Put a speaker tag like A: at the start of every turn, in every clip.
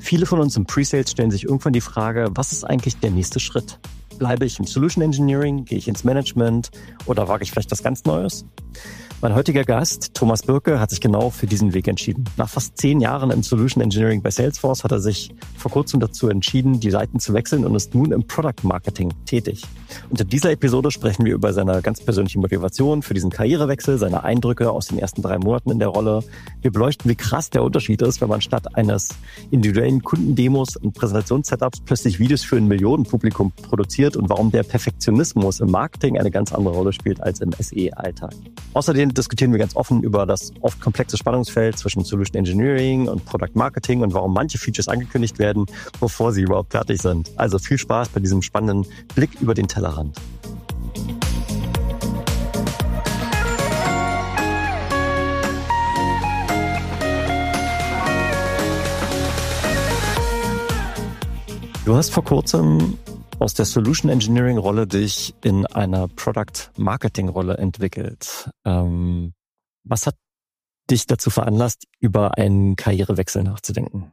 A: Viele von uns im Pre-Sales stellen sich irgendwann die Frage, was ist eigentlich der nächste Schritt? Bleibe ich im Solution Engineering, gehe ich ins Management oder wage ich vielleicht was ganz Neues? Mein heutiger Gast, Thomas Birke, hat sich genau für diesen Weg entschieden. Nach fast 10 Jahren im Solution Engineering bei Salesforce hat er sich vor kurzem dazu entschieden, die Seiten zu wechseln und ist nun im Product Marketing tätig. Und in dieser Episode sprechen wir über seine ganz persönliche Motivation für diesen Karrierewechsel, seine Eindrücke aus den ersten 3 Monaten in der Rolle. Wir beleuchten, wie krass der Unterschied ist, wenn man statt eines individuellen Kundendemos und Präsentationssetups plötzlich Videos für ein Millionenpublikum produziert und warum der Perfektionismus im Marketing eine ganz andere Rolle spielt als im SE-Alltag. Außerdem diskutieren wir ganz offen über das oft komplexe Spannungsfeld zwischen Solution Engineering und Product Marketing und warum manche Features angekündigt werden, bevor sie überhaupt fertig sind. Also viel Spaß bei diesem spannenden Blick über den Tellerrand. Du hast vor kurzem aus der Solution Engineering Rolle dich in einer Product Marketing Rolle entwickelt. Was hat dich dazu veranlasst, über einen Karrierewechsel nachzudenken?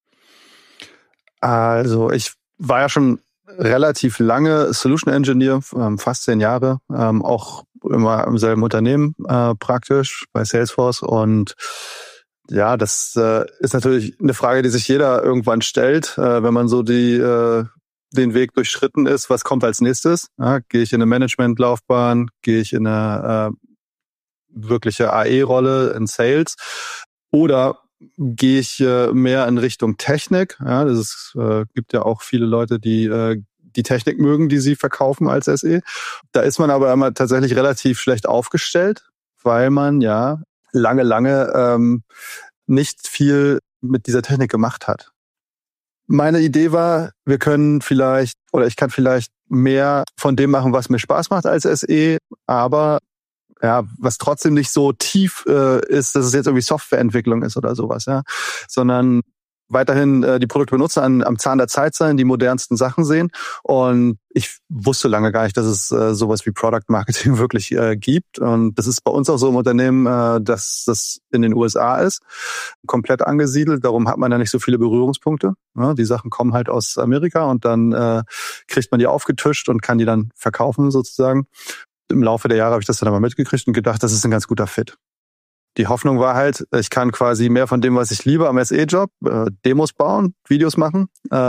B: Also ich war ja schon relativ lange Solution Engineer, fast 10 Jahre, auch immer im selben Unternehmen praktisch bei Salesforce. Und ja, das ist natürlich eine Frage, die sich jeder irgendwann stellt, wenn man so den Weg durchschritten ist. Was kommt als nächstes? Ja, gehe ich in eine Managementlaufbahn? Gehe ich in eine wirkliche AE-Rolle in Sales? Oder gehe ich mehr in Richtung Technik? Ja, gibt ja auch viele Leute, die die Technik mögen, die sie verkaufen als SE. Da ist man aber immer tatsächlich relativ schlecht aufgestellt, weil man ja lange nicht viel mit dieser Technik gemacht hat. Meine Idee war, ich kann vielleicht mehr von dem machen, was mir Spaß macht als SE, aber ja, was trotzdem nicht so tief ist, dass es jetzt irgendwie Softwareentwicklung ist oder sowas, ja, sondern weiterhin die Produkte benutzen, am Zahn der Zeit sein, die modernsten Sachen sehen. Und ich wusste lange gar nicht, dass es sowas wie Product Marketing wirklich gibt. Und das ist bei uns auch so im Unternehmen, dass das in den USA ist, komplett angesiedelt. Darum hat man ja nicht so viele Berührungspunkte. Ja, die Sachen kommen halt aus Amerika und dann kriegt man die aufgetischt und kann die dann verkaufen sozusagen. Im Laufe der Jahre habe ich das dann aber mitgekriegt und gedacht, das ist ein ganz guter Fit. Die Hoffnung war halt, ich kann quasi mehr von dem, was ich liebe am SE-Job, Demos bauen, Videos machen,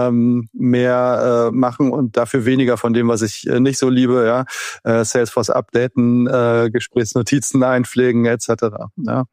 B: mehr machen und dafür weniger von dem, was ich nicht so liebe, ja, Salesforce updaten, Gesprächsnotizen einpflegen etc. Ja.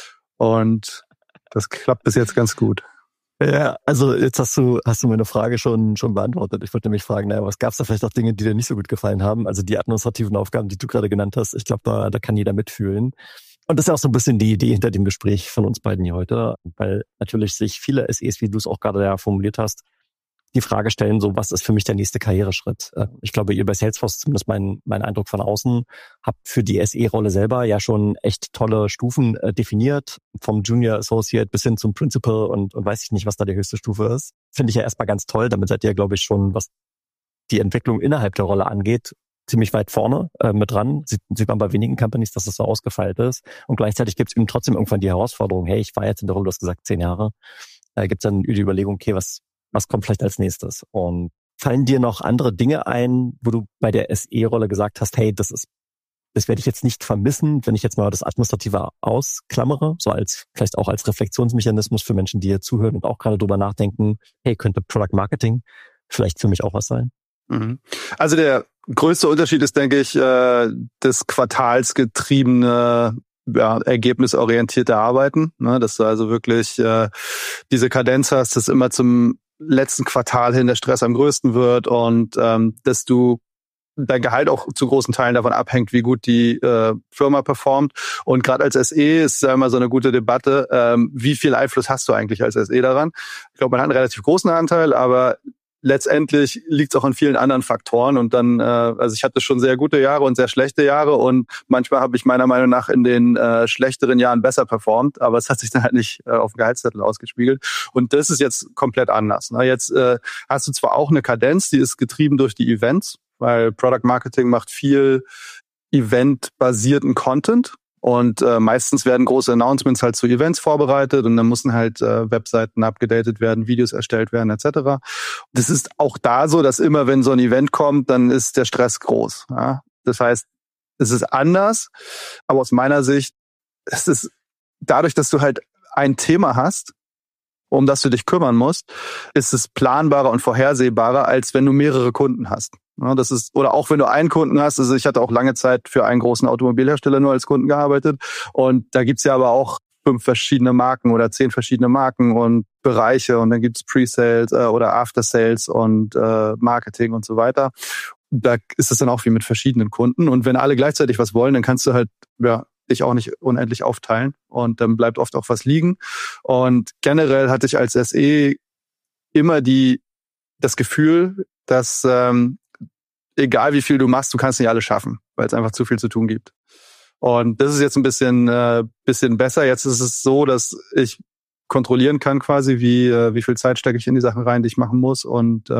B: Und das klappt bis jetzt ganz gut.
A: Ja, also jetzt hast du meine Frage schon beantwortet. Ich wollte nämlich fragen, was gab es da vielleicht auch Dinge, die dir nicht so gut gefallen haben? Also die administrativen Aufgaben, die du gerade genannt hast, ich glaube, da kann jeder mitfühlen. Und das ist ja auch so ein bisschen die Idee hinter dem Gespräch von uns beiden hier heute, weil natürlich sich viele SEs, wie du es auch gerade ja formuliert hast, die Frage stellen, so was ist für mich der nächste Karriereschritt? Ich glaube, ihr bei Salesforce, zumindest mein Eindruck von außen, habt für die SE-Rolle selber ja schon echt tolle Stufen definiert, vom Junior Associate bis hin zum Principal und weiß ich nicht, was da die höchste Stufe ist. Finde ich ja erstmal ganz toll. Damit seid ihr, glaube ich, schon, was die Entwicklung innerhalb der Rolle angeht, ziemlich weit vorne mit dran. Sieht man bei wenigen Companies, dass das so ausgefeilt ist. Und gleichzeitig gibt es eben trotzdem irgendwann die Herausforderung, hey, ich war jetzt in der Rolle, du hast gesagt 10 Jahre. Gibt es dann die Überlegung, okay, was kommt vielleicht als nächstes? Und fallen dir noch andere Dinge ein, wo du bei der SE-Rolle gesagt hast, hey, das werde ich jetzt nicht vermissen, wenn ich jetzt mal das Administrative ausklammere, so vielleicht auch als Reflexionsmechanismus für Menschen, die hier zuhören und auch gerade drüber nachdenken, hey, könnte Product Marketing vielleicht für mich auch was sein?
B: Also der größte Unterschied ist, denke ich, das quartalsgetriebene, ergebnisorientierte Arbeiten, ne, dass du also wirklich diese Kadenz hast, dass immer zum letzten Quartal hin der Stress am größten wird und dass du dein Gehalt auch zu großen Teilen davon abhängt, wie gut die Firma performt. Und gerade als SE ist ja immer so eine gute Debatte, wie viel Einfluss hast du eigentlich als SE daran? Ich glaube, man hat einen relativ großen Anteil, aber letztendlich liegt es auch an vielen anderen Faktoren und dann, also ich hatte schon sehr gute Jahre und sehr schlechte Jahre und manchmal habe ich meiner Meinung nach in den schlechteren Jahren besser performt, aber es hat sich dann halt nicht auf dem Gehaltszettel ausgespiegelt und das ist jetzt komplett anders. Ne? Jetzt hast du zwar auch eine Kadenz, die ist getrieben durch die Events, weil Product Marketing macht viel eventbasierten Content. Und meistens werden große Announcements halt zu Events vorbereitet und dann müssen halt Webseiten abgedatet werden, Videos erstellt werden etc. Das ist auch da so, dass immer, wenn so ein Event kommt, dann ist der Stress groß. Ja? Das heißt, es ist anders, aber aus meiner Sicht, es ist dadurch, dass du halt ein Thema hast, um das du dich kümmern musst, ist es planbarer und vorhersehbarer, als wenn du mehrere Kunden hast. Ja, das ist, oder auch wenn du einen Kunden hast, also ich hatte auch lange Zeit für einen großen Automobilhersteller nur als Kunden gearbeitet und da gibt's ja aber auch 5 verschiedene Marken oder 10 verschiedene Marken und Bereiche und dann gibt's Pre-Sales oder After-Sales und Marketing und so weiter. Da ist es dann auch wie mit verschiedenen Kunden und wenn alle gleichzeitig was wollen, dann kannst du halt dich auch nicht unendlich aufteilen und dann bleibt oft auch was liegen. Und generell hatte ich als SE immer das Gefühl, dass egal wie viel du machst, du kannst nicht alles schaffen, weil es einfach zu viel zu tun gibt. Und das ist jetzt ein bisschen besser. Jetzt ist es so, dass ich kontrollieren kann quasi, wie viel Zeit stecke ich in die Sachen rein, die ich machen muss. Und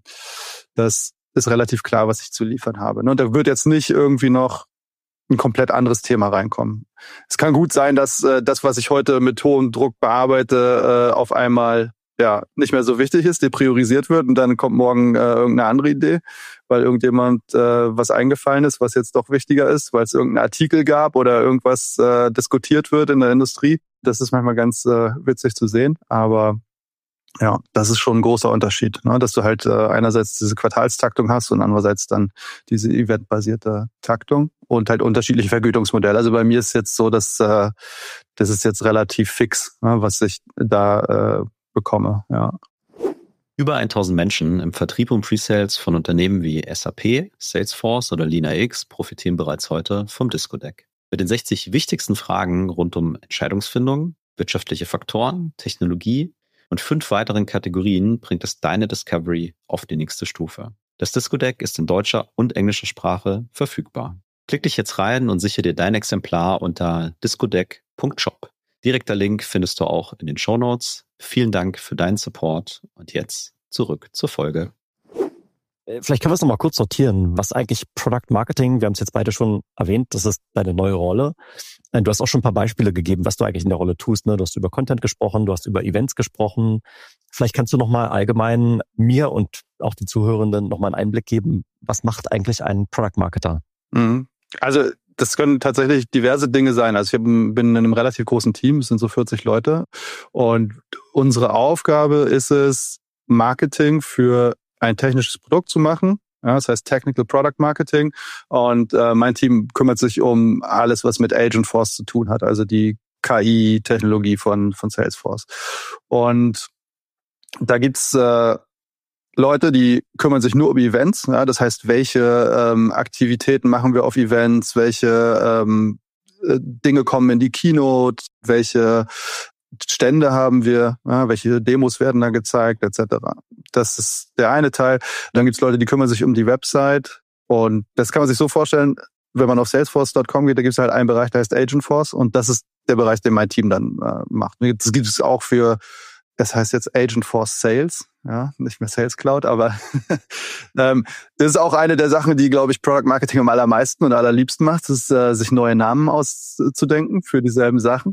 B: das ist relativ klar, was ich zu liefern habe. Und da wird jetzt nicht irgendwie noch ein komplett anderes Thema reinkommen. Es kann gut sein, dass das, was ich heute mit hohem Druck bearbeite, auf einmal nicht mehr so wichtig ist, depriorisiert wird und dann kommt morgen irgendeine andere Idee, weil irgendjemand was eingefallen ist, was jetzt doch wichtiger ist, weil es irgendeinen Artikel gab oder irgendwas diskutiert wird in der Industrie. Das ist manchmal ganz witzig zu sehen, aber ja, das ist schon ein großer Unterschied, ne? Dass du halt einerseits diese Quartalstaktung hast und andererseits dann diese eventbasierte Taktung und halt unterschiedliche Vergütungsmodelle. Also bei mir ist jetzt so, dass das ist jetzt relativ fix, ne, was ich da bekomme. Ja.
C: Über 1000 Menschen im Vertrieb und Pre-Sales von Unternehmen wie SAP, Salesforce oder LeanIX profitieren bereits heute vom Discodeck. Mit den 60 wichtigsten Fragen rund um Entscheidungsfindung, wirtschaftliche Faktoren, Technologie und 5 weiteren Kategorien bringt es deine Discovery auf die nächste Stufe. Das Discodeck ist in deutscher und englischer Sprache verfügbar. Klick dich jetzt rein und sichere dir dein Exemplar unter discodeck.shop. Direkter Link findest du auch in den Shownotes. Vielen Dank für deinen Support und jetzt zurück zur Folge.
A: Vielleicht können wir es nochmal kurz sortieren. Was eigentlich Product Marketing, wir haben es jetzt beide schon erwähnt, das ist deine neue Rolle. Du hast auch schon ein paar Beispiele gegeben, was du eigentlich in der Rolle tust. Ne? Du hast über Content gesprochen, du hast über Events gesprochen. Vielleicht kannst du nochmal allgemein mir und auch den Zuhörenden nochmal einen Einblick geben, was macht eigentlich ein Product Marketer?
B: Also das können tatsächlich diverse Dinge sein. Also ich bin in einem relativ großen Team, es sind so 40 Leute. Und unsere Aufgabe ist es, Marketing für ein technisches Produkt zu machen. Ja, das heißt Technical Product Marketing. Und mein Team kümmert sich um alles, was mit Agentforce zu tun hat, also die KI-Technologie von Salesforce. Und da gibt's Leute, die kümmern sich nur um Events. Ja, das heißt, welche Aktivitäten machen wir auf Events, welche Dinge kommen in die Keynote, welche Stände haben wir, ja, welche Demos werden da gezeigt, etc. Das ist der eine Teil. Dann gibt es Leute, die kümmern sich um die Website. Und das kann man sich so vorstellen, wenn man auf salesforce.com geht, da gibt es halt einen Bereich, der heißt Agentforce. Und das ist der Bereich, den mein Team dann macht. Das gibt es auch das heißt jetzt Agentforce Sales, ja, nicht mehr Sales Cloud, aber das ist auch eine der Sachen, die, glaube ich, Product Marketing am allermeisten und allerliebsten macht, ist, sich neue Namen auszudenken für dieselben Sachen.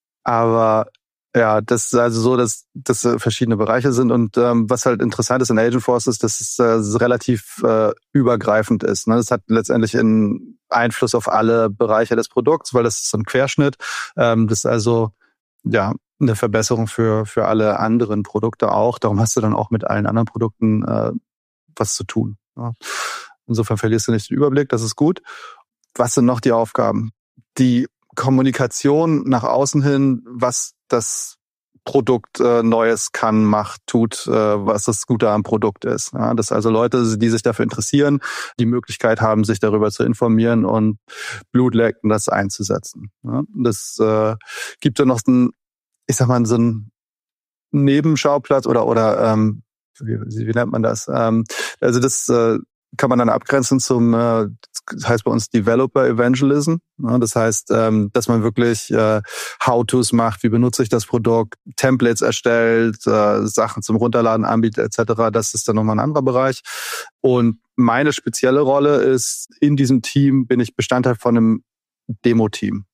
B: Aber ja, das ist also so, dass das verschiedene Bereiche sind und was halt interessant ist in Agentforce ist, dass es relativ übergreifend ist. Ne? Das hat letztendlich einen Einfluss auf alle Bereiche des Produkts, weil das ist so ein Querschnitt. Das ist also ja eine Verbesserung für alle anderen Produkte auch. Darum hast du dann auch mit allen anderen Produkten was zu tun. Ja. Insofern verlierst du nicht den Überblick, das ist gut. Was sind noch die Aufgaben? Die Kommunikation nach außen hin, was das Produkt Neues kann, macht, tut, was das Gute am Produkt ist. Ja, dass also Leute, die sich dafür interessieren, die Möglichkeit haben, sich darüber zu informieren und Blut lecken, das einzusetzen. Ja, das gibt dann noch so einen Nebenschauplatz oder wie nennt man das? Also das kann man dann abgrenzen zum, das heißt bei uns Developer Evangelism. Das heißt, dass man wirklich How-Tos macht, wie benutze ich das Produkt, Templates erstellt, Sachen zum Runterladen anbietet etc. Das ist dann nochmal ein anderer Bereich. Und meine spezielle Rolle ist, in diesem Team bin ich Bestandteil von einem Demo-Team.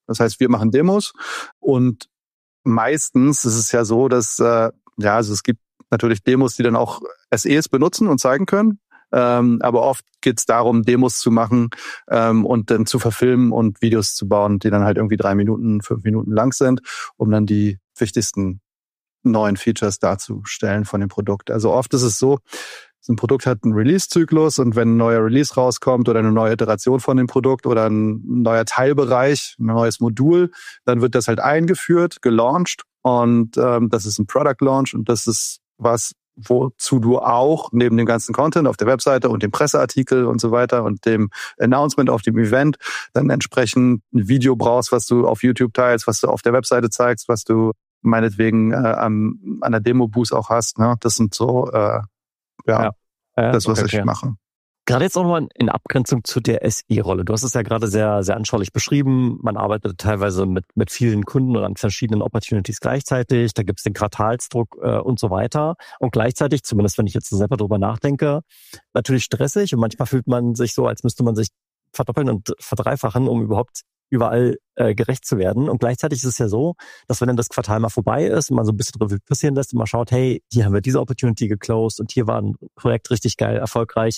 B: Das heißt, wir machen Demos und meistens ist es ja so, dass also es gibt natürlich Demos, die dann auch SEs benutzen und zeigen können. Aber oft geht es darum, Demos zu machen und dann zu verfilmen und Videos zu bauen, die dann halt irgendwie 3 Minuten, 5 Minuten lang sind, um dann die wichtigsten neuen Features darzustellen von dem Produkt. Also oft ist es so, ein Produkt hat einen Release-Zyklus und wenn ein neuer Release rauskommt oder eine neue Iteration von dem Produkt oder ein neuer Teilbereich, ein neues Modul, dann wird das halt eingeführt, gelauncht und das ist ein Product Launch und das ist was, wozu du auch neben dem ganzen Content auf der Webseite und dem Presseartikel und so weiter und dem Announcement auf dem Event dann entsprechend ein Video brauchst, was du auf YouTube teilst, was du auf der Webseite zeigst, was du meinetwegen an der Demo-Booth auch hast. Ne? Das sind so das, was ich mache.
A: Gerade jetzt auch nochmal in Abgrenzung zu der SE-Rolle. Du hast es ja gerade sehr, sehr anschaulich beschrieben. Man arbeitet teilweise mit vielen Kunden und an verschiedenen Opportunities gleichzeitig. Da gibt es den Quartalsdruck und so weiter. Und gleichzeitig, zumindest wenn ich jetzt selber drüber nachdenke, natürlich stressig. Und manchmal fühlt man sich so, als müsste man sich verdoppeln und verdreifachen, um überhaupt überall gerecht zu werden. Und gleichzeitig ist es ja so, dass wenn dann das Quartal mal vorbei ist und man so ein bisschen Revue passieren lässt und mal schaut, hey, hier haben wir diese Opportunity geclosed und hier war ein Projekt richtig geil, erfolgreich.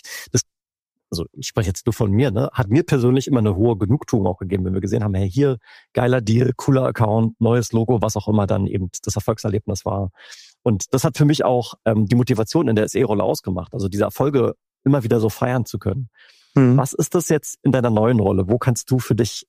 A: Also ich spreche jetzt nur von mir, ne? Hat mir persönlich immer eine hohe Genugtuung auch gegeben, wenn wir gesehen haben, hey, hier, geiler Deal, cooler Account, neues Logo, was auch immer dann eben das Erfolgserlebnis war. Und das hat für mich auch die Motivation in der SE-Rolle ausgemacht, also diese Erfolge immer wieder so feiern zu können. Was ist das jetzt in deiner neuen Rolle? Wo kannst du für dich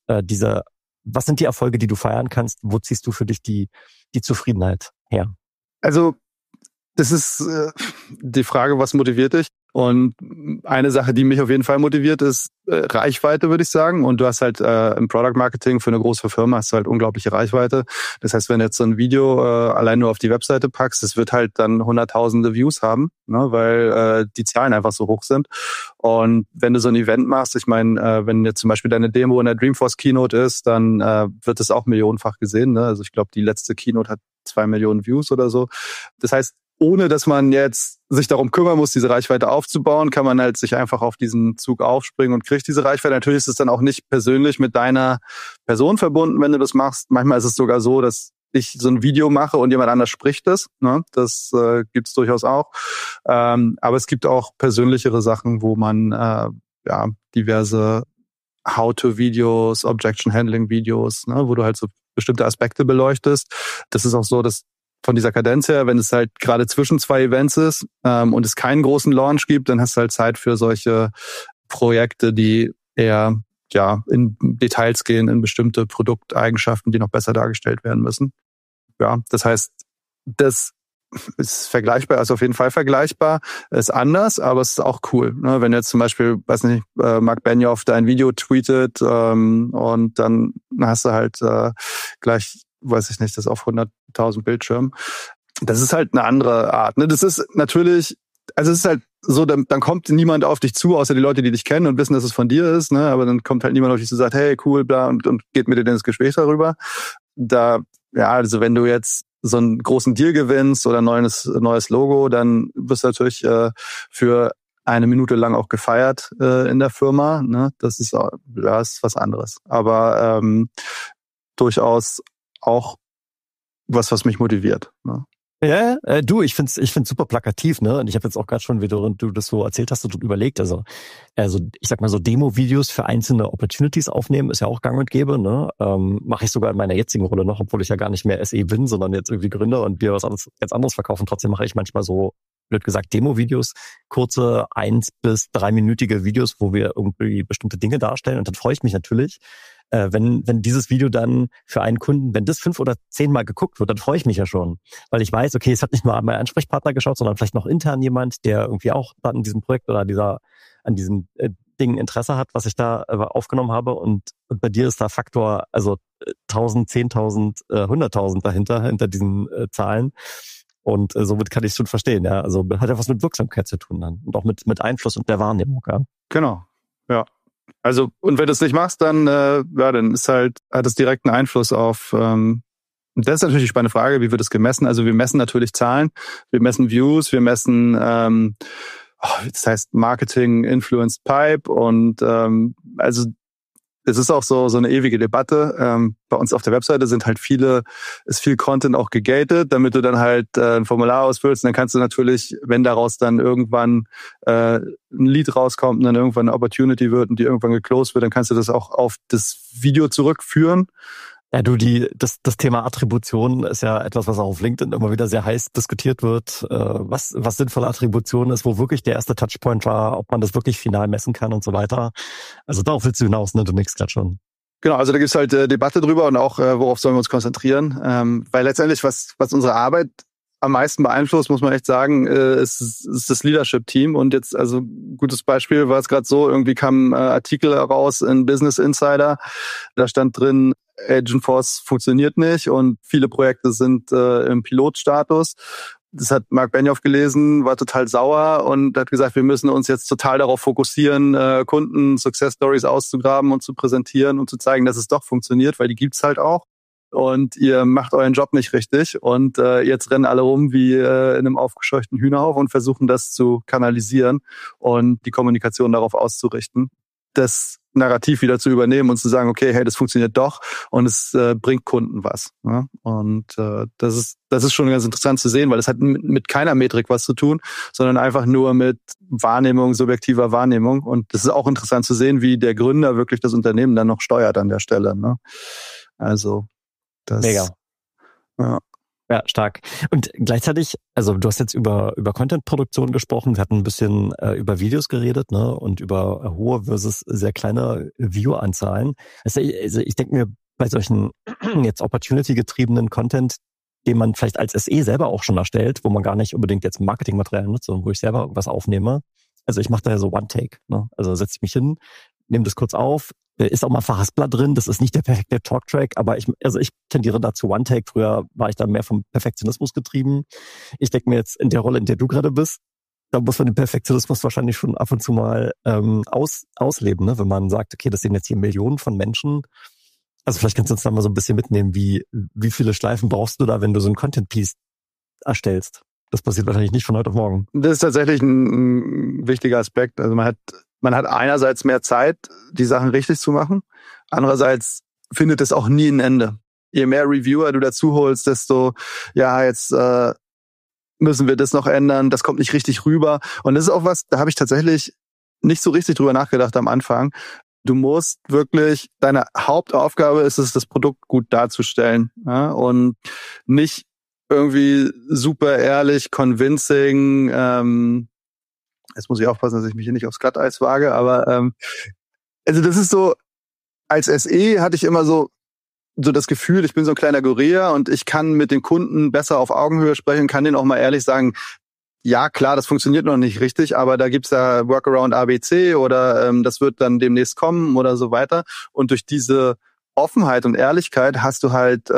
A: was sind die Erfolge, die du feiern kannst? Wo ziehst du für dich die Zufriedenheit her?
B: Also das ist die Frage, was motiviert dich? Und eine Sache, die mich auf jeden Fall motiviert, ist Reichweite, würde ich sagen. Und du hast halt im Product Marketing für eine große Firma hast du halt unglaubliche Reichweite. Das heißt, wenn du jetzt so ein Video allein nur auf die Webseite packst, das wird halt dann hunderttausende Views haben, ne, weil die Zahlen einfach so hoch sind. Und wenn du so ein Event machst, ich meine, wenn jetzt zum Beispiel deine Demo in der Dreamforce Keynote ist, dann wird es auch millionenfach gesehen. Ne? Also ich glaube, die letzte Keynote hat 2 Millionen Views oder so. Das heißt, ohne dass man jetzt sich darum kümmern muss, diese Reichweite aufzubauen, kann man halt sich einfach auf diesen Zug aufspringen und kriegt diese Reichweite. Natürlich ist es dann auch nicht persönlich mit deiner Person verbunden, wenn du das machst. Manchmal ist es sogar so, dass ich so ein Video mache und jemand anders spricht es. Ne? Das gibt es durchaus auch. Aber es gibt auch persönlichere Sachen, wo man diverse How-to-Videos, Objection-Handling-Videos, ne, wo du halt so bestimmte Aspekte beleuchtest. Das ist auch so, dass von dieser Kadenz her, wenn es halt gerade zwischen 2 Events ist und es keinen großen Launch gibt, dann hast du halt Zeit für solche Projekte, die eher in Details gehen, in bestimmte Produkteigenschaften, die noch besser dargestellt werden müssen. Ja, das heißt, das ist vergleichbar, also auf jeden Fall vergleichbar, ist anders, aber es ist auch cool. Ne? Wenn jetzt zum Beispiel, Mark Benioff dein Video tweetet und dann hast du halt gleich, das auf 100.000 Bildschirmen. Das ist halt eine andere Art. Ne? Das ist natürlich, also es ist halt so, dann kommt niemand auf dich zu, außer die Leute, die dich kennen und wissen, dass es von dir ist. Ne? Aber dann kommt halt niemand auf dich zu und sagt, hey, cool, bla, und geht mit dir ins Gespräch darüber. Also wenn du jetzt so einen großen Deal gewinnst oder ein neues Logo, dann wirst du natürlich für 1 Minute lang auch gefeiert in der Firma. Ne? Das ist was anderes. Aber durchaus auch was mich motiviert. Ne?
A: Ja, ich find's super plakativ, ne? Und ich habe jetzt auch gerade schon, wie du das so erzählt hast, so überlegt. Also ich sag mal so Demo-Videos für einzelne Opportunities aufnehmen ist ja auch gang und gäbe, ne? Mache ich sogar in meiner jetzigen Rolle noch, obwohl ich ja gar nicht mehr SE bin, sondern jetzt irgendwie Gründer und wir was ganz anderes verkaufen. Trotzdem mache ich manchmal so, blöd gesagt, Demo-Videos, kurze 1- bis 3-minütige Videos, wo wir irgendwie bestimmte Dinge darstellen. Und dann freue ich mich natürlich, wenn dieses Video dann für einen Kunden, wenn das 5 oder 10 Mal geguckt wird, dann freue ich mich ja schon. Weil ich weiß, okay, es hat nicht nur mein Ansprechpartner geschaut, sondern vielleicht noch intern jemand, der irgendwie auch an diesem Projekt oder an diesem Ding Interesse hat, was ich da aufgenommen habe. Und bei dir ist da Faktor, also 1000, 10.000, 100.000 hinter diesen Zahlen. Und somit kann ich es schon verstehen, ja. Also hat ja was mit Wirksamkeit zu tun dann. Und auch mit Einfluss und der Wahrnehmung, ja.
B: Genau, ja. Also, und wenn du es nicht machst, dann, dann hat es direkten Einfluss auf, das ist natürlich die spannende Frage, wie wird es gemessen? Also wir messen natürlich Zahlen, wir messen Views, wir messen, das heißt Marketing Influenced Pipe und also es ist auch so eine ewige Debatte. Bei uns auf der Webseite ist viel Content auch gegated, damit du dann halt ein Formular ausfüllst. Und dann kannst du natürlich, wenn daraus dann irgendwann ein Lead rauskommt und dann irgendwann eine Opportunity wird und die irgendwann geclosed wird, dann kannst du das auch auf das Video zurückführen.
A: Ja, das Thema Attribution ist ja etwas, was auch auf LinkedIn immer wieder sehr heiß diskutiert wird, was sinnvolle Attribution ist, wo wirklich der erste Touchpoint war, ob man das wirklich final messen kann und so weiter. Also darauf willst du hinaus, ne? Du nix gerade schon.
B: Genau, also da gibt's halt Debatte drüber und auch, worauf sollen wir uns konzentrieren. Weil letztendlich, was unsere Arbeit am meisten beeinflusst, muss man echt sagen, ist das Leadership-Team. Und jetzt, also gutes Beispiel war es gerade so, irgendwie kam ein Artikel raus in Business Insider, da stand drin, Agentforce funktioniert nicht und viele Projekte sind im Pilotstatus. Das hat Mark Benioff gelesen, war total sauer und hat gesagt, wir müssen uns jetzt total darauf fokussieren, Kunden Success Stories auszugraben und zu präsentieren und zu zeigen, dass es doch funktioniert, weil die gibt's halt auch. Und ihr macht euren Job nicht richtig und jetzt rennen alle rum wie in einem aufgescheuchten Hühnerhauf und versuchen das zu kanalisieren und die Kommunikation darauf auszurichten. Das Narrativ wieder zu übernehmen und zu sagen, okay, hey, das funktioniert doch und es bringt Kunden was. Ne? Und das ist schon ganz interessant zu sehen, weil es hat mit keiner Metrik was zu tun, sondern einfach nur mit Wahrnehmung, subjektiver Wahrnehmung. Und das ist auch interessant zu sehen, wie der Gründer wirklich das Unternehmen dann noch steuert an der Stelle. Ne? Also das
A: mega.
B: Ja.
A: Ja, stark. Und gleichzeitig, also du hast jetzt über Content-Produktion gesprochen, wir hatten ein bisschen über Videos geredet, ne, und über hohe versus sehr kleine View-Anzahlen. Also ich denke mir, bei solchen jetzt Opportunity-getriebenen Content, den man vielleicht als SE selber auch schon erstellt, wo man gar nicht unbedingt jetzt Marketingmaterial nutzt, sondern wo ich selber irgendwas aufnehme. Also ich mache da ja so One-Take, ne? Also setze ich mich hin, nehme das kurz auf, ist auch mal Verhaspler drin, das ist nicht der perfekte Talktrack, aber ich tendiere dazu One-Take. Früher war ich da mehr vom Perfektionismus getrieben. Ich denke mir jetzt in der Rolle, in der du gerade bist, da muss man den Perfektionismus wahrscheinlich schon ab und zu mal ausleben, ne? Wenn man sagt, okay, das sind jetzt hier Millionen von Menschen. Also vielleicht kannst du uns da mal so ein bisschen mitnehmen, wie viele Schleifen brauchst du da, wenn du so ein Content-Piece erstellst? Das passiert wahrscheinlich nicht von heute auf morgen.
B: Das ist tatsächlich ein wichtiger Aspekt. Also man hat einerseits mehr Zeit, die Sachen richtig zu machen. Andererseits findet es auch nie ein Ende. Je mehr Reviewer du dazu holst, desto, ja, jetzt müssen wir das noch ändern, das kommt nicht richtig rüber. Und das ist auch was, da habe ich tatsächlich nicht so richtig drüber nachgedacht am Anfang. Du musst wirklich, deine Hauptaufgabe ist es, das Produkt gut darzustellen, ja, und nicht irgendwie super ehrlich, convincing, jetzt muss ich aufpassen, dass ich mich hier nicht aufs Glatteis wage, aber also das ist so, als SE hatte ich immer so das Gefühl, ich bin so ein kleiner Gorilla und ich kann mit den Kunden besser auf Augenhöhe sprechen, kann denen auch mal ehrlich sagen, ja klar, das funktioniert noch nicht richtig, aber da gibt's ja Workaround ABC oder das wird dann demnächst kommen oder so weiter. Und durch diese Offenheit und Ehrlichkeit hast du halt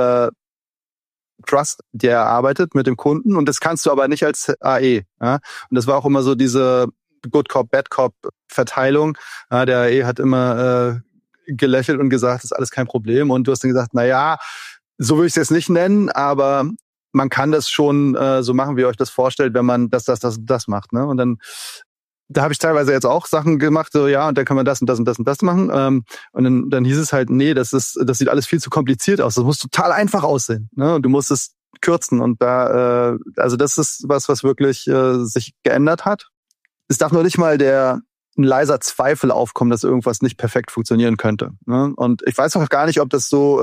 B: Trust, der erarbeitet mit dem Kunden, und das kannst du aber nicht als AE. Ja? Und das war auch immer so diese Good Cop, Bad Cop Verteilung. Ja, der AE hat immer gelächelt und gesagt, das ist alles kein Problem, und du hast dann gesagt, na ja, so würde ich es jetzt nicht nennen, aber man kann das schon so machen, wie ihr euch das vorstellt, wenn man das macht. Ne? Und dann da habe ich teilweise jetzt auch Sachen gemacht, so ja, und dann kann man das und das und das und das machen. Und dann hieß es halt, nee, das sieht alles viel zu kompliziert aus. Das muss total einfach aussehen. Ne? Und du musst es kürzen. Und da, also das ist was wirklich sich geändert hat. Es darf nur nicht mal ein leiser Zweifel aufkommen, dass irgendwas nicht perfekt funktionieren könnte. Ne? Und ich weiß auch gar nicht, ob das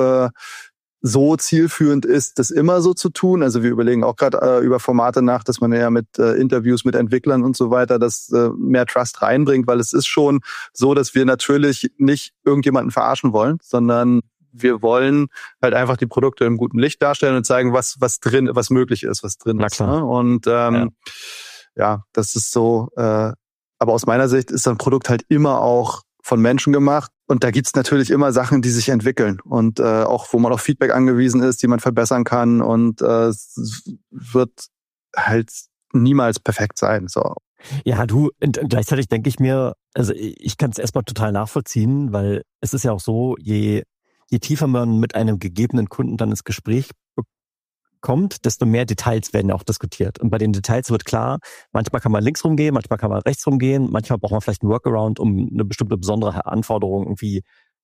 B: so zielführend ist, das immer so zu tun. Also wir überlegen auch gerade über Formate nach, dass man ja mit Interviews mit Entwicklern und so weiter das mehr Trust reinbringt, weil es ist schon so, dass wir natürlich nicht irgendjemanden verarschen wollen, sondern wir wollen halt einfach die Produkte im guten Licht darstellen und zeigen, was möglich ist, was drin ist. Ne? Und ja, das ist so. Aber aus meiner Sicht ist ein Produkt halt immer auch von Menschen gemacht. Und da gibt's natürlich immer Sachen, die sich entwickeln und auch, wo man auf Feedback angewiesen ist, die man verbessern kann, und es wird halt niemals perfekt sein. So.
A: Ja, und gleichzeitig denke ich mir, also ich kann es erstmal total nachvollziehen, weil es ist ja auch so, je tiefer man mit einem gegebenen Kunden dann ins Gespräch kommt, desto mehr Details werden ja auch diskutiert. Und bei den Details wird klar, manchmal kann man links rumgehen, manchmal kann man rechts rumgehen, manchmal braucht man vielleicht einen Workaround, um eine bestimmte besondere Anforderung irgendwie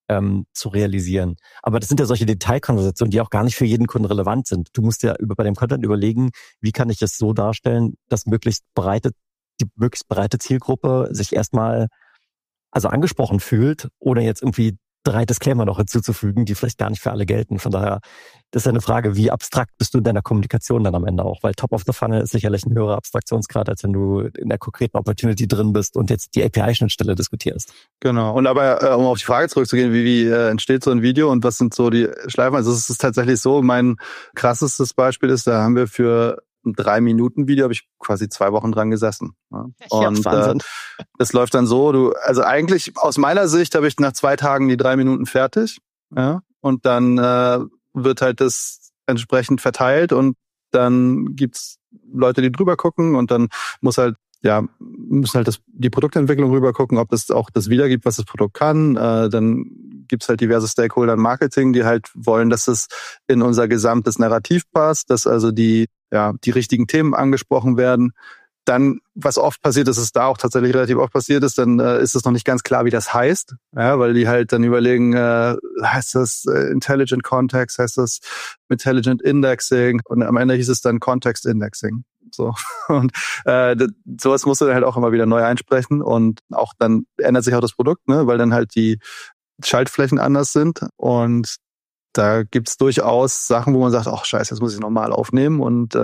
A: zu realisieren. Aber das sind ja solche Detailkonversationen, die auch gar nicht für jeden Kunden relevant sind. Du musst ja bei dem Content überlegen, wie kann ich es so darstellen, dass die möglichst breite Zielgruppe sich erstmal angesprochen fühlt, ohne jetzt irgendwie 3 Disclaimer noch hinzuzufügen, die vielleicht gar nicht für alle gelten. Von daher, das ist ja eine Frage, wie abstrakt bist du in deiner Kommunikation dann am Ende auch? Weil Top of the Funnel ist sicherlich ein höherer Abstraktionsgrad, als wenn du in der konkreten Opportunity drin bist und jetzt die API-Schnittstelle diskutierst.
B: Genau. Und aber, um auf die Frage zurückzugehen, wie entsteht so ein Video und was sind so die Schleifen? Also es ist tatsächlich so, mein krassestes Beispiel ist, da haben wir für ein 3-Minuten-Video habe ich quasi 2 Wochen dran gesessen. Ja. Und das läuft dann so, also eigentlich aus meiner Sicht habe ich nach 2 Tagen die 3 Minuten fertig, ja, und dann wird halt das entsprechend verteilt und dann gibt's Leute, die drüber gucken und dann müssen halt die Produktentwicklung rüber gucken, ob das auch das wiedergibt, was das Produkt kann. Dann gibt's halt diverse Stakeholder im Marketing, die halt wollen, dass es in unser gesamtes Narrativ passt, dass also die richtigen Themen angesprochen werden. Dann, was oft passiert ist, ist da auch tatsächlich relativ oft passiert ist, dann ist es noch nicht ganz klar, wie das heißt, ja, weil die halt dann überlegen, heißt das Intelligent Context, heißt das Intelligent Indexing und am Ende hieß es dann Context Indexing. So. Und sowas musst du dann halt auch immer wieder neu einsprechen und auch dann ändert sich auch das Produkt, ne, weil dann halt die Schaltflächen anders sind und da gibt's durchaus Sachen, wo man sagt, ach scheiße, jetzt muss ich nochmal aufnehmen und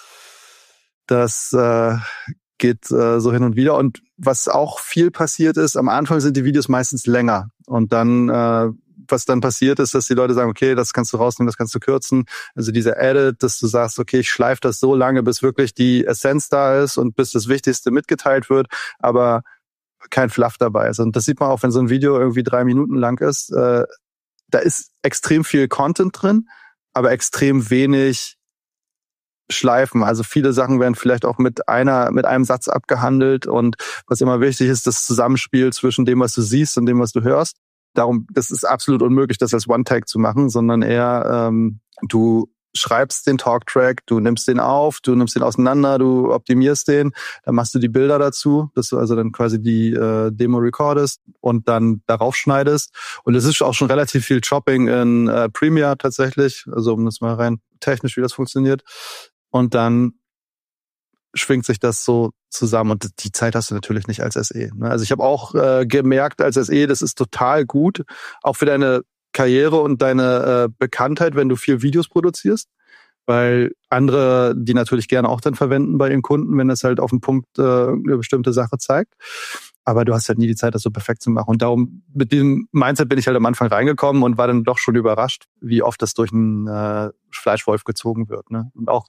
B: das geht so hin und wieder. Und was auch viel passiert ist, am Anfang sind die Videos meistens länger und dann was dann passiert ist, dass die Leute sagen, okay, das kannst du rausnehmen, das kannst du kürzen. Also dieser Edit, dass du sagst, okay, ich schleife das so lange, bis wirklich die Essenz da ist und bis das Wichtigste mitgeteilt wird, aber kein Fluff dabei ist. Und das sieht man auch, wenn so ein Video irgendwie 3 Minuten lang ist. Da ist extrem viel Content drin, aber extrem wenig Schleifen. Also viele Sachen werden vielleicht auch mit einem Satz abgehandelt und was immer wichtig ist, das Zusammenspiel zwischen dem, was du siehst und dem, was du hörst. Darum, das ist absolut unmöglich, das als One-Take zu machen, sondern eher du schreibst den Talktrack, du nimmst den auf, du nimmst den auseinander, du optimierst den, dann machst du die Bilder dazu, dass du also dann quasi die Demo recordest und dann darauf schneidest. Und es ist auch schon relativ viel Chopping in Premiere tatsächlich, also um das mal rein technisch, wie das funktioniert. Und dann schwingt sich das so zusammen und die Zeit hast du natürlich nicht als SE. Ne? Also ich habe auch gemerkt als SE, das ist total gut, auch für deine Karriere und deine Bekanntheit, wenn du viel Videos produzierst, weil andere die natürlich gerne auch dann verwenden bei ihren Kunden, wenn es halt auf den Punkt eine bestimmte Sache zeigt. Aber du hast halt nie die Zeit, das so perfekt zu machen. Und darum, mit diesem Mindset bin ich halt am Anfang reingekommen und war dann doch schon überrascht, wie oft das durch einen Fleischwolf gezogen wird. Ne? Und auch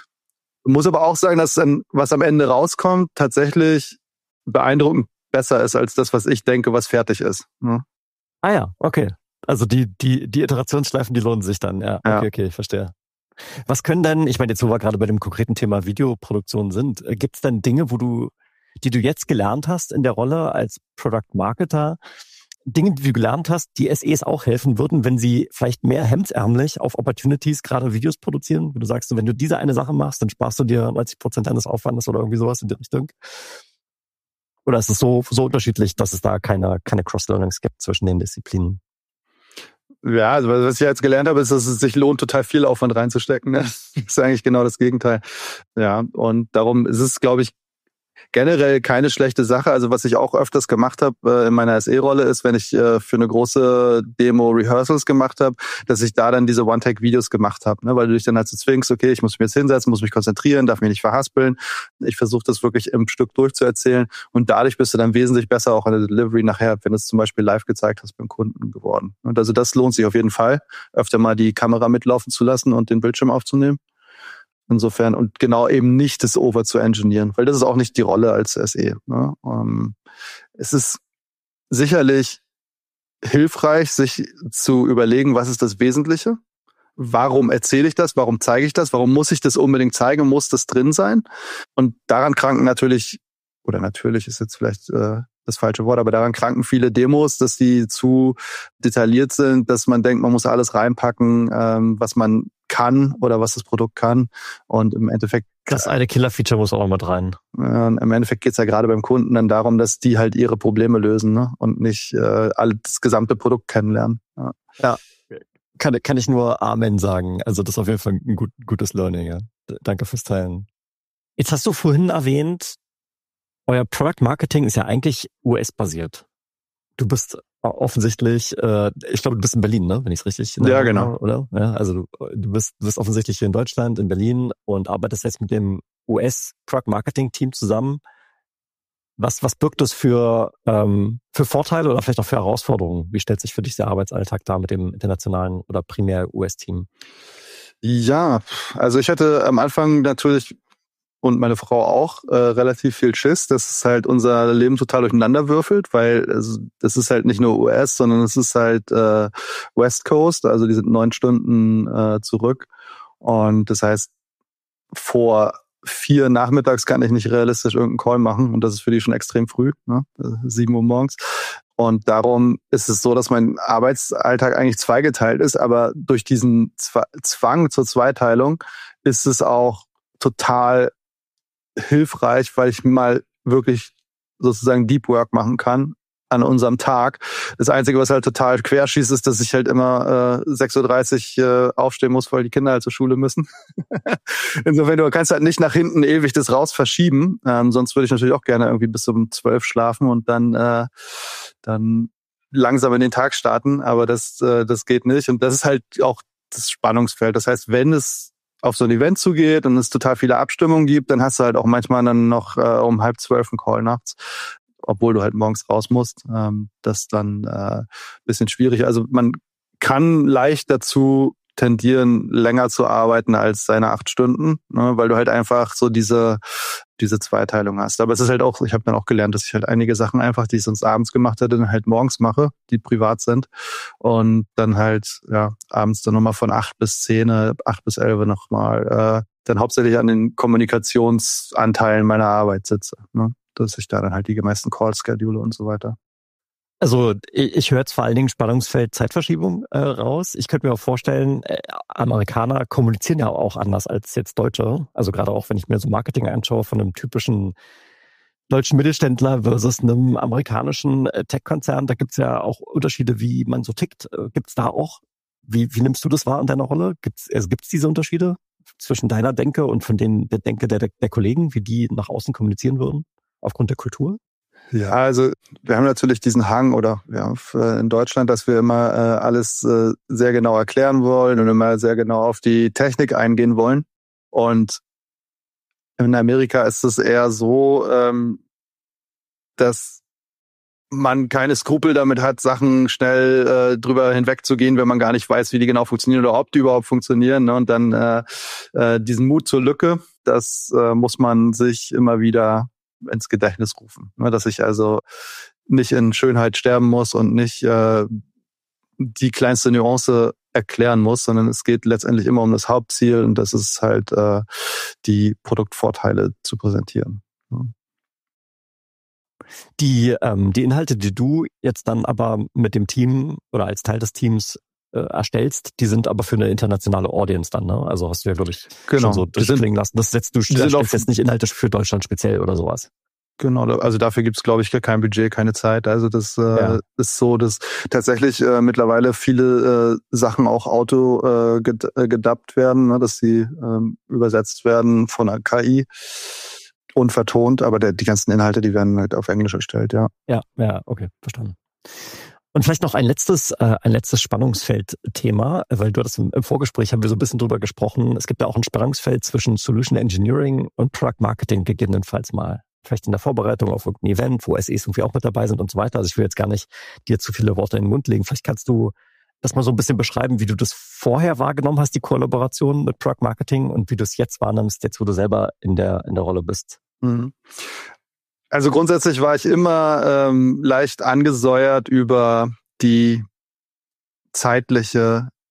B: muss aber auch sagen, dass dann, was am Ende rauskommt, tatsächlich beeindruckend besser ist als das, was ich denke, was fertig ist. Ne?
A: Ah ja, okay. Also die Iterationsschleifen, die lohnen sich dann, ja. Okay, ich verstehe. Was können denn, ich meine jetzt, wo wir gerade bei dem konkreten Thema Videoproduktion sind, gibt es denn Dinge, die du jetzt gelernt hast in der Rolle als Product Marketer, Dinge, die du gelernt hast, die SEs auch helfen würden, wenn sie vielleicht mehr hemdsärmlich auf Opportunities gerade Videos produzieren? Wo du sagst, wenn du diese eine Sache machst, dann sparst du dir 90% deines Aufwandes oder irgendwie sowas in die Richtung? Oder ist es so unterschiedlich, dass es da keine Cross-Learnings gibt zwischen den Disziplinen?
B: Ja, also was ich jetzt gelernt habe, ist, dass es sich lohnt, total viel Aufwand reinzustecken. Ne? Das ist eigentlich genau das Gegenteil. Ja, und darum ist es, glaube ich, generell keine schlechte Sache. Also was ich auch öfters gemacht habe in meiner SE-Rolle ist, wenn ich für eine große Demo Rehearsals gemacht habe, dass ich da dann diese One-Take-Videos gemacht habe, ne? Weil du dich dann halt so zwingst, okay, ich muss mich jetzt hinsetzen, muss mich konzentrieren, darf mich nicht verhaspeln. Ich versuche das wirklich im Stück durchzuerzählen und dadurch bist du dann wesentlich besser auch in der Delivery nachher, wenn du es zum Beispiel live gezeigt hast beim Kunden geworden. Und also das lohnt sich auf jeden Fall, öfter mal die Kamera mitlaufen zu lassen und den Bildschirm aufzunehmen. Insofern und genau eben nicht das Over zu engineeren, weil das ist auch nicht die Rolle als SE. Ne? Es ist sicherlich hilfreich, sich zu überlegen, was ist das Wesentliche? Warum erzähle ich das? Warum zeige ich das? Warum muss ich das unbedingt zeigen? Muss das drin sein? Und daran kranken natürlich ist jetzt vielleicht das falsche Wort, aber daran kranken viele Demos, dass die zu detailliert sind, dass man denkt, man muss alles reinpacken, was man kann oder was das Produkt kann. Und im Endeffekt
A: Das eine Killer-Feature muss auch noch mit rein.
B: Im Endeffekt geht's ja gerade beim Kunden dann darum, dass die halt ihre Probleme lösen, ne? Und nicht das gesamte Produkt kennenlernen.
A: Ja. Kann ich nur Amen sagen. Also das ist auf jeden Fall ein gutes Learning. Ja. Danke fürs Teilen. Jetzt hast du vorhin erwähnt, euer Product Marketing ist ja eigentlich US-basiert. Du bist offensichtlich, ich glaube, du bist in Berlin, ne? Wenn ich es richtig
B: Ja, genau.
A: Oder? Ja, also du bist offensichtlich hier in Deutschland, in Berlin und arbeitest jetzt mit dem US-Product Marketing Team zusammen. Was birgt das für Vorteile oder vielleicht auch für Herausforderungen? Wie stellt sich für dich der Arbeitsalltag da mit dem internationalen oder primär US-Team?
B: Ja, also ich hatte am Anfang natürlich und meine Frau auch relativ viel Schiss, dass es halt unser Leben total durcheinander würfelt, weil das ist halt nicht nur US, sondern es ist halt West Coast, also die sind 9 Stunden zurück und das heißt, vor 4 nachmittags kann ich nicht realistisch irgendeinen Call machen und das ist für die schon extrem früh, ne? 7 Uhr morgens. Und darum ist es so, dass mein Arbeitsalltag eigentlich zweigeteilt ist, aber durch diesen Zwang zur Zweiteilung ist es auch total hilfreich, weil ich mal wirklich sozusagen Deep Work machen kann an unserem Tag. Das Einzige, was halt total querschießt, ist, dass ich halt immer 6:30 Uhr aufstehen muss, weil die Kinder halt zur Schule müssen. Insofern, du kannst halt nicht nach hinten ewig das raus verschieben. Sonst würde ich natürlich auch gerne irgendwie bis um 12 schlafen und dann langsam in den Tag starten. Aber das geht nicht. Und das ist halt auch das Spannungsfeld. Das heißt, wenn es auf so ein Event zugeht und es total viele Abstimmungen gibt, dann hast du halt auch manchmal dann noch um 11:30 einen Call nachts, obwohl du halt morgens raus musst. Das ist dann bisschen schwierig. Also man kann leicht dazu tendieren, länger zu arbeiten als seine 8 Stunden, ne, weil du halt einfach so diese Zweiteilung hast. Aber es ist halt auch, ich habe dann auch gelernt, dass ich halt einige Sachen einfach, die ich sonst abends gemacht hätte, dann halt morgens mache, die privat sind. Und dann halt, ja, abends dann nochmal von 8 bis 10, 8 bis 11 nochmal, dann hauptsächlich an den Kommunikationsanteilen meiner Arbeit sitze, ne, dass ich da dann halt die meisten Calls schedule und so weiter.
A: Also ich höre jetzt vor allen Dingen Spannungsfeld Zeitverschiebung raus. Ich könnte mir auch vorstellen, Amerikaner kommunizieren ja auch anders als jetzt Deutsche. Also gerade auch, wenn ich mir so Marketing anschaue von einem typischen deutschen Mittelständler versus einem amerikanischen Tech-Konzern, da gibt's ja auch Unterschiede, wie man so tickt. Gibt's da auch? Wie nimmst du das wahr in deiner Rolle? Gibt's diese Unterschiede zwischen deiner Denke und von der Denke der Kollegen, wie die nach außen kommunizieren würden, aufgrund der Kultur?
B: Ja, also wir haben natürlich diesen Hang oder ja, in Deutschland, dass wir immer alles sehr genau erklären wollen und immer sehr genau auf die Technik eingehen wollen. Und in Amerika ist es eher so, dass man keine Skrupel damit hat, Sachen schnell drüber hinwegzugehen, wenn man gar nicht weiß, wie die genau funktionieren oder ob die überhaupt funktionieren. Ne? Und dann diesen Mut zur Lücke, das muss man sich immer wieder ins Gedächtnis rufen. Ne? Dass ich also nicht in Schönheit sterben muss und nicht die kleinste Nuance erklären muss, sondern es geht letztendlich immer um das Hauptziel und das ist halt die Produktvorteile zu präsentieren. Ja.
A: Die Inhalte, die du jetzt dann aber mit dem Team oder als Teil des Teams erstellst, die sind aber für eine internationale Audience dann, ne? Also hast du ja, glaube ich, schon so durchklingen lassen. Du stellst jetzt nicht Inhalte für Deutschland speziell oder sowas.
B: Genau, also dafür gibt's, glaube ich, kein Budget, keine Zeit. Also das ist so, dass tatsächlich mittlerweile viele Sachen auch gedubbt werden, ne, dass sie übersetzt werden von einer KI und vertont, aber die ganzen Inhalte, die werden halt auf Englisch erstellt, ja.
A: Ja, okay, verstanden. Und vielleicht noch ein letztes Spannungsfeld-Thema, weil du das im Vorgespräch haben wir so ein bisschen drüber gesprochen. Es gibt ja auch ein Spannungsfeld zwischen Solution Engineering und Product Marketing gegebenenfalls mal. Vielleicht in der Vorbereitung auf irgendein Event, wo SEs irgendwie auch mit dabei sind und so weiter. Also ich will jetzt gar nicht dir zu viele Worte in den Mund legen. Vielleicht kannst du das mal so ein bisschen beschreiben, wie du das vorher wahrgenommen hast, die Kollaboration mit Product Marketing und wie du es jetzt wahrnimmst, jetzt wo du selber in der Rolle bist.
B: Mhm. Also grundsätzlich war ich immer leicht angesäuert über die zeitliche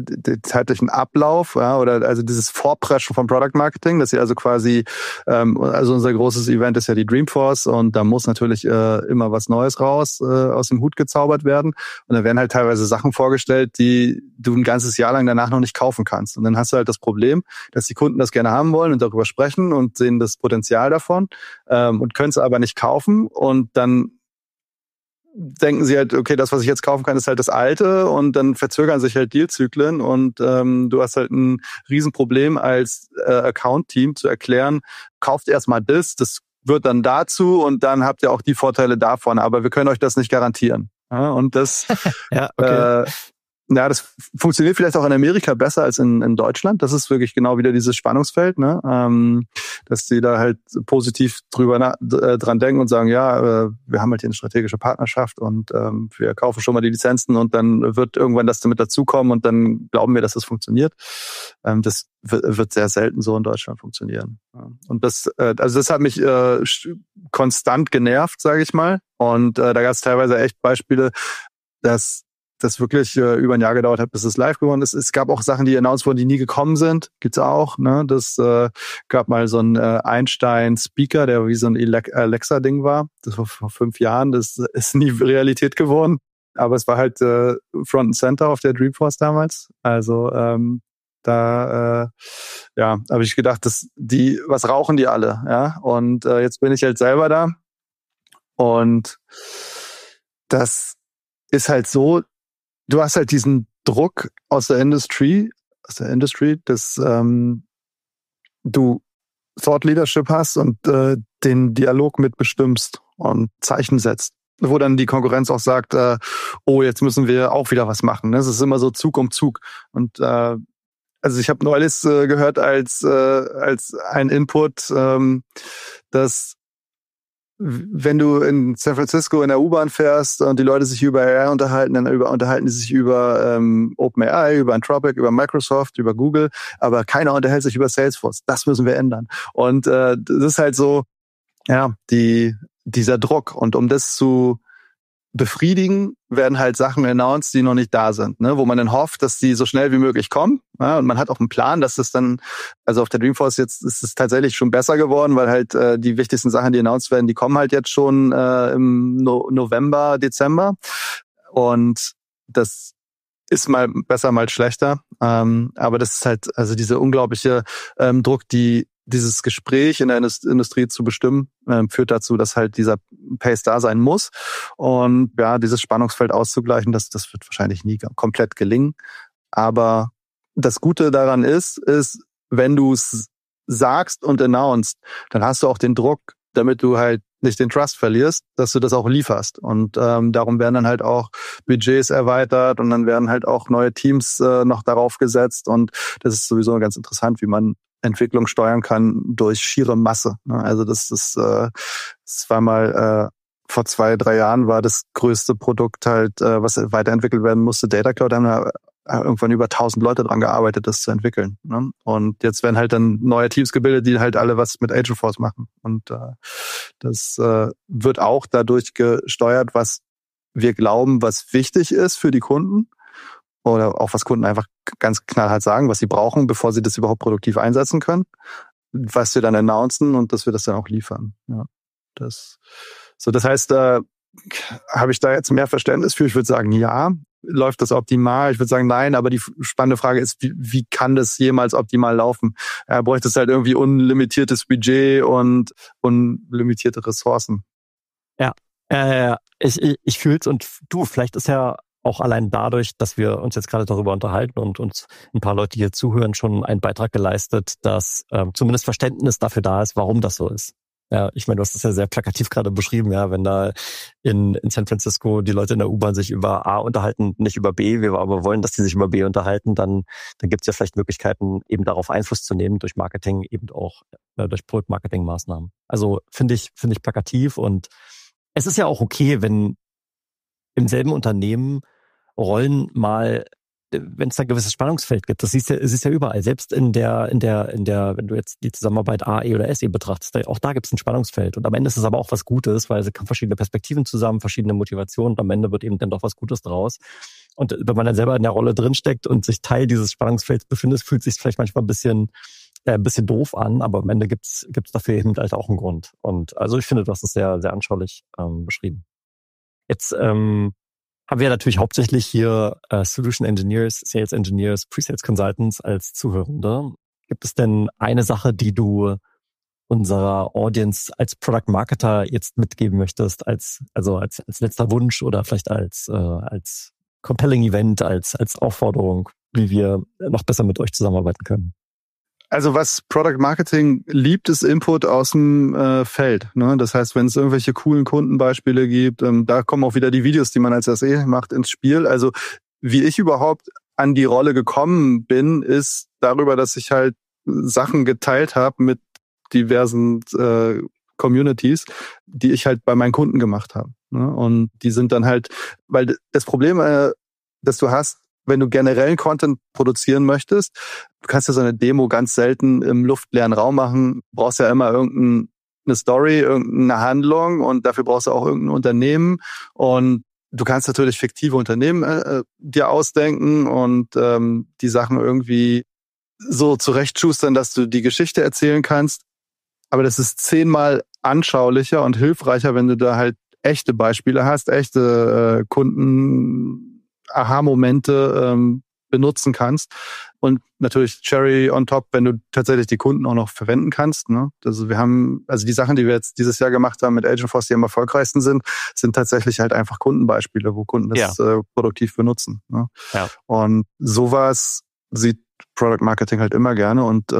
B: den zeitlichen Ablauf, ja, oder also dieses Vorpreschen vom Product Marketing, dass sie also quasi, also unser großes Event ist ja die Dreamforce und da muss natürlich immer was Neues raus, aus dem Hut gezaubert werden und da werden halt teilweise Sachen vorgestellt, die du ein ganzes Jahr lang danach noch nicht kaufen kannst und dann hast du halt das Problem, dass die Kunden das gerne haben wollen und darüber sprechen und sehen das Potenzial davon und können es aber nicht kaufen und dann denken sie halt, okay, das, was ich jetzt kaufen kann, ist halt das Alte und dann verzögern sich halt Dealzyklen und du hast halt ein Riesenproblem als Account-Team zu erklären, kauft erstmal das wird dann dazu und dann habt ihr auch die Vorteile davon, aber wir können euch das nicht garantieren. Ja, und das
A: ja, okay.
B: Ja, das funktioniert vielleicht auch in Amerika besser als in Deutschland. Das ist wirklich genau wieder dieses Spannungsfeld, ne? Dass die da halt positiv dran denken und sagen, ja, wir haben halt hier eine strategische Partnerschaft und wir kaufen schon mal die Lizenzen und dann wird irgendwann das damit dazukommen und dann glauben wir, dass das funktioniert. Das wird sehr selten so in Deutschland funktionieren. Und das hat mich konstant genervt, sage ich mal. Und da gab es teilweise echt Beispiele, dass das wirklich über ein Jahr gedauert hat, bis es live geworden ist. Es gab auch Sachen, die announced wurden, die nie gekommen sind. Gibt's auch. Ne? Das gab mal so einen Einstein-Speaker, der wie so ein Alexa-Ding war. Das war vor 5 Jahren. Das ist nie Realität geworden. Aber es war halt Front and Center auf der Dreamforce damals. Also da habe ich gedacht, was rauchen die alle? Ja. Und jetzt bin ich halt selber da. Und das ist halt so, du hast halt diesen Druck aus der Industry, dass du Thought Leadership hast und den Dialog mitbestimmst und Zeichen setzt. Wo dann die Konkurrenz auch sagt, oh, jetzt müssen wir auch wieder was machen. Das ist immer so Zug um Zug. Und also ich habe neulich gehört als ein Input, dass wenn du in San Francisco in der U-Bahn fährst und die Leute sich über AI unterhalten, dann unterhalten die sich über OpenAI, über Anthropic, über Microsoft, über Google, aber keiner unterhält sich über Salesforce. Das müssen wir ändern. Und das ist halt so, ja, dieser Druck. Und um das zu befriedigen, werden halt Sachen announced, die noch nicht da sind, ne? Wo man dann hofft, dass die so schnell wie möglich kommen. Ja, und man hat auch einen Plan, dass das dann, also auf der Dreamforce jetzt ist es tatsächlich schon besser geworden, weil halt die wichtigsten Sachen, die announced werden, die kommen halt jetzt schon im November, Dezember. Und das ist mal besser, mal schlechter. Aber das ist halt, also diese unglaubliche Druck, dieses Gespräch in der Industrie zu bestimmen, führt dazu, dass halt dieser Pace da sein muss. Und ja, dieses Spannungsfeld auszugleichen, das wird wahrscheinlich nie komplett gelingen. Aber das Gute daran ist, wenn du es sagst und announced, dann hast du auch den Druck, damit du halt nicht den Trust verlierst, dass du das auch lieferst. Und darum werden dann halt auch Budgets erweitert und dann werden halt auch neue Teams noch darauf gesetzt. Und das ist sowieso ganz interessant, wie man Entwicklung steuern kann durch schiere Masse. Also das war mal vor 2-3 Jahren war das größte Produkt halt, was weiterentwickelt werden musste, Data Cloud. Da haben irgendwann über 1000 Leute dran gearbeitet, das zu entwickeln. Ne? Und jetzt werden halt dann neue Teams gebildet, die halt alle was mit Agentforce machen. Und das wird auch dadurch gesteuert, was wir glauben, was wichtig ist für die Kunden. Oder auch was Kunden einfach ganz knallhart sagen, was sie brauchen, bevor sie das überhaupt produktiv einsetzen können, was wir dann announcen und dass wir das dann auch liefern. Ja, das heißt, habe ich da jetzt mehr Verständnis für? Ich würde sagen, ja. Läuft das optimal? Ich würde sagen, nein, aber die spannende Frage ist, wie kann das jemals optimal laufen? Bräuchte es halt irgendwie unlimitiertes Budget und unlimitierte Ressourcen.
A: Ja, ich fühl's und du, vielleicht ist ja auch allein dadurch, dass wir uns jetzt gerade darüber unterhalten und uns ein paar Leute hier zuhören, schon einen Beitrag geleistet, dass zumindest Verständnis dafür da ist, warum das so ist. Ja, ich meine, du hast das ja sehr plakativ gerade beschrieben, ja, wenn da in San Francisco die Leute in der U-Bahn sich über A unterhalten, nicht über B, wir aber wollen, dass die sich über B unterhalten, dann gibt's ja vielleicht Möglichkeiten, eben darauf Einfluss zu nehmen, durch Marketing, eben auch durch Product-Marketing-Maßnahmen. Also finde ich plakativ und es ist ja auch okay, wenn im selben Unternehmen Rollen mal wenn es da ein gewisses Spannungsfeld gibt. Es ist ja überall. Selbst in der, wenn du jetzt die Zusammenarbeit A, E oder SE betrachtest, auch da gibt es ein Spannungsfeld. Und am Ende ist es aber auch was Gutes, weil es kommen verschiedene Perspektiven zusammen, verschiedene Motivationen und am Ende wird eben dann doch was Gutes draus. Und wenn man dann selber in der Rolle drinsteckt und sich Teil dieses Spannungsfelds befindet, fühlt sich vielleicht manchmal ein bisschen doof an, aber am Ende gibt's dafür eben halt auch einen Grund. Und also ich finde, du hast es sehr, sehr anschaulich beschrieben. Jetzt haben wir natürlich hauptsächlich hier Solution Engineers, Sales Engineers, Pre-Sales Consultants als Zuhörende. Gibt es denn eine Sache, die du unserer Audience als Product Marketer jetzt mitgeben möchtest, als letzter Wunsch oder vielleicht als compelling Event, als Aufforderung, wie wir noch besser mit euch zusammenarbeiten können?
B: Also was Product Marketing liebt, ist Input aus dem Feld. Ne? Das heißt, wenn es irgendwelche coolen Kundenbeispiele gibt, da kommen auch wieder die Videos, die man als SE macht, ins Spiel. Also wie ich überhaupt an die Rolle gekommen bin, ist darüber, dass ich halt Sachen geteilt habe mit diversen Communities, die ich halt bei meinen Kunden gemacht habe. Ne? Und die sind dann halt, weil das Problem, das du hast, wenn du generellen Content produzieren möchtest, du kannst ja so eine Demo ganz selten im luftleeren Raum machen. Du brauchst ja immer irgendeine Story, irgendeine Handlung und dafür brauchst du auch irgendein Unternehmen. Und du kannst natürlich fiktive Unternehmen dir ausdenken und die Sachen irgendwie so zurechtschustern, dass du die Geschichte erzählen kannst. Aber das ist 10-mal anschaulicher und hilfreicher, wenn du da halt echte Beispiele hast, echte Kunden Aha-Momente benutzen kannst. Und natürlich Cherry on top, wenn du tatsächlich die Kunden auch noch verwenden kannst. Ne? Also wir haben, die Sachen, die wir jetzt dieses Jahr gemacht haben mit Agentforce, die am erfolgreichsten sind tatsächlich halt einfach Kundenbeispiele, wo Kunden das produktiv benutzen. Ne? Ja. Und sowas sieht Product Marketing halt immer gerne und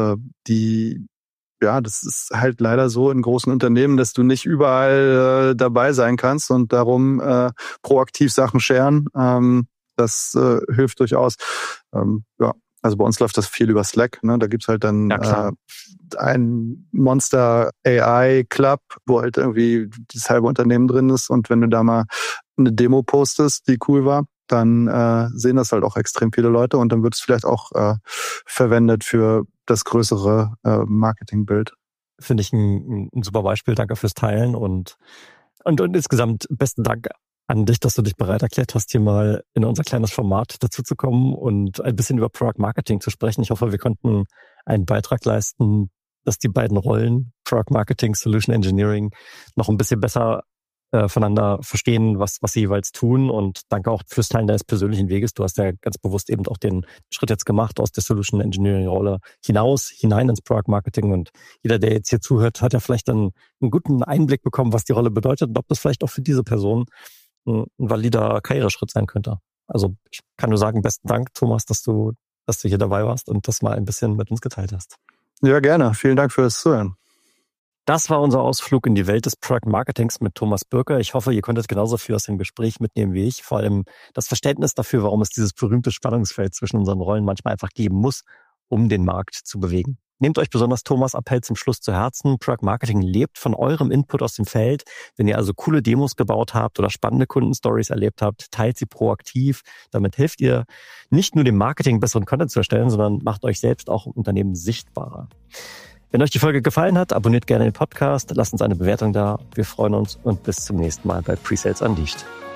B: das ist halt leider so in großen Unternehmen, dass du nicht überall dabei sein kannst und darum proaktiv Sachen sharen. Das hilft durchaus. Also bei uns läuft das viel über Slack. Ne? Da gibt's halt dann ein Monster AI Club, wo halt irgendwie das halbe Unternehmen drin ist. Und wenn du da mal eine Demo postest, die cool war, dann sehen das halt auch extrem viele Leute und dann wird es vielleicht auch verwendet für das größere Marketingbild.
A: Finde ich ein super Beispiel. Danke fürs Teilen und insgesamt besten Dank an dich, dass du dich bereit erklärt hast, hier mal in unser kleines Format dazu zu kommen und ein bisschen über Product Marketing zu sprechen. Ich hoffe, wir konnten einen Beitrag leisten, dass die beiden Rollen Product Marketing, Solution Engineering noch ein bisschen besser voneinander verstehen, was sie jeweils tun. Und danke auch fürs Teilen deines persönlichen Weges. Du hast ja ganz bewusst eben auch den Schritt jetzt gemacht aus der Solution Engineering Rolle hinein ins Product Marketing. Und jeder, der jetzt hier zuhört, hat ja vielleicht dann einen guten Einblick bekommen, was die Rolle bedeutet und ob das vielleicht auch für diese Person ein valider Karriereschritt sein könnte. Also ich kann nur sagen, besten Dank, Thomas, dass du hier dabei warst und das mal ein bisschen mit uns geteilt hast.
B: Ja, gerne. Vielen Dank fürs Zuhören.
A: Das war unser Ausflug in die Welt des Product Marketings mit Thomas Bürker. Ich hoffe, ihr konntet genauso viel aus dem Gespräch mitnehmen wie ich. Vor allem das Verständnis dafür, warum es dieses berühmte Spannungsfeld zwischen unseren Rollen manchmal einfach geben muss, um den Markt zu bewegen. Nehmt euch besonders Thomas' Appell zum Schluss zu Herzen. Product Marketing lebt von eurem Input aus dem Feld. Wenn ihr also coole Demos gebaut habt oder spannende Kundenstories erlebt habt, teilt sie proaktiv. Damit helft ihr nicht nur dem Marketing besseren Content zu erstellen, sondern macht euch selbst auch im Unternehmen sichtbarer. Wenn euch die Folge gefallen hat, abonniert gerne den Podcast, lasst uns eine Bewertung da. Wir freuen uns und bis zum nächsten Mal bei Pre-Sales Unleashed.